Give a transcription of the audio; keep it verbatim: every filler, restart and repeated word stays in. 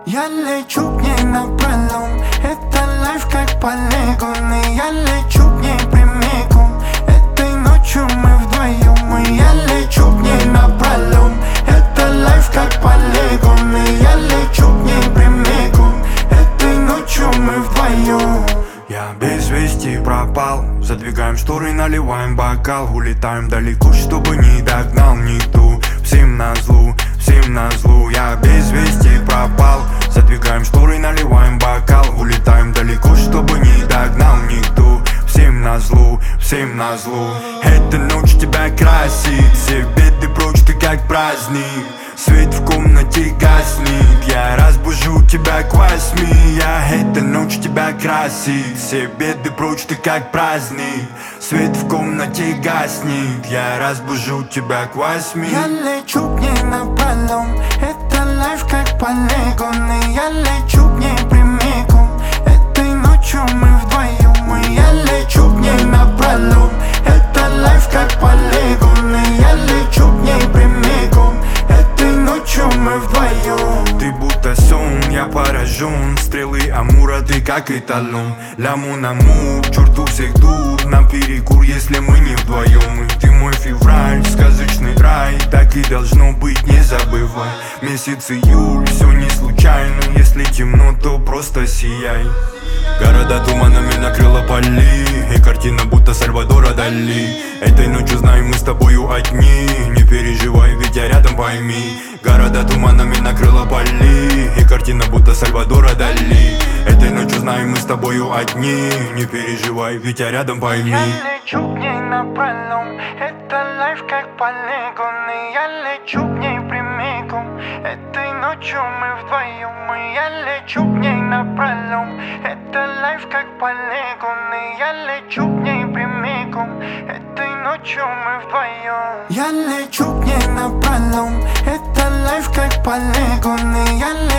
Я лечу к ней напролом, это лайф как полигон. И я лечу к ней прямиком, этой ночью мы вдвоем. И я лечу к ней напролом, это лайф как полигон. И я лечу к ней прямиком, этой ночью мы вдвоем. Я без вести пропал, задвигаем шторы, наливаем бокал. Улетаем далеко, чтобы не догнал никто. Всем назло, всем назло. Я без вести пропал, задвигаем шторы, наливаем бокал. Улетаем далеко, чтобы не догнал никто. Всем назло, всем назло. Эта ночь тебя красит, все беды прочь, ты как праздник. Свет в комнате гаснет, я разбужу тебя к восьми. Я эта ночь тебя красит, все беды прочь, ты как праздник. Свет в комнате гаснет, я разбужу тебя к восьми. Я лечу к ней напролом, это лайф как полигон. И я лечу к ней прямиком, этой ночью мы вдвоем. И я лечу к ней напролом, это лайф как полигон. И я лечу к ней прямиком, этой ночью мы вдвоем. Ты будто сон, я поражен. Стрелы Амура, ты как эталон. Ля мон амур, к черту всех тут. Нам перекур, если мы не вдвоем. И ты мой февраль, сказочный рай. Так и должно быть, не забывай. Месяц июль, все не случайно. Если темно, то просто сияй. Города туманами накрыла поли, и картина будто Сальвадора Дали. Этой ночью знаем, мы с тобою одни. Не переживай, ведь я рядом, пойми. Города туманами накрыла поли, и картина будто Сальвадора Дали. Этой ночью знаем, мы с тобою одни. Не переживай, ведь я рядом, пойми. Я лечу к ней напролом, это лайф как полигон. И я лечу к ней прямиком, этой ночью мы вдвоем. И я лечу к ней напролом, это лайф как полигон. И я лечу к ней прямиком, этой ночью мы вдвоем. Я лечу к ней напролом, это лайф как полигон. И я лечу